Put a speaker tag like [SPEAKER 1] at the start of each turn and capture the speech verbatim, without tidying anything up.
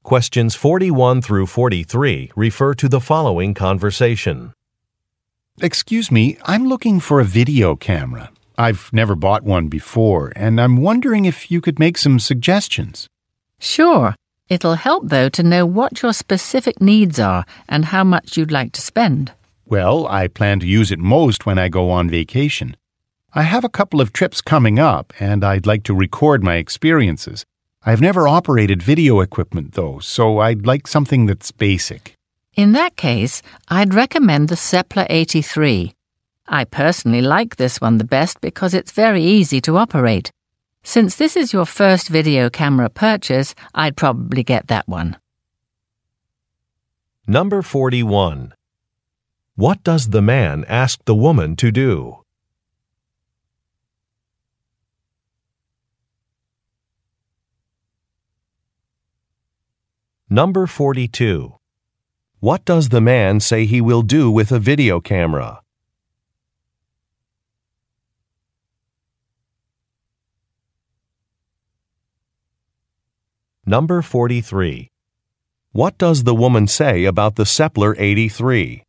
[SPEAKER 1] Questions forty-one through forty-three refer to the following conversation.
[SPEAKER 2] Excuse me, I'm looking for a video camera. I've never bought one before, and I'm wondering if you could make some suggestions.
[SPEAKER 3] Sure. It'll help, though, to know what your specific needs are and how much you'd like to spend.
[SPEAKER 2] Well, I plan to use it most when I go on vacation. I have a couple of trips coming up, and I'd like to record my experiences. I've never operated video equipment, though, so I'd like something that's basic.
[SPEAKER 3] In that case, I'd recommend the Sepler eighty-three. I personally like this one the best because it's very easy to operate. Since this is your first video camera purchase, I'd probably get that one.
[SPEAKER 1] Number forty-one. What does the man ask the woman to do? Number forty-two. What does the man say he will do with a video camera? Number forty-three. What does the woman say about the Sepler eighty-three?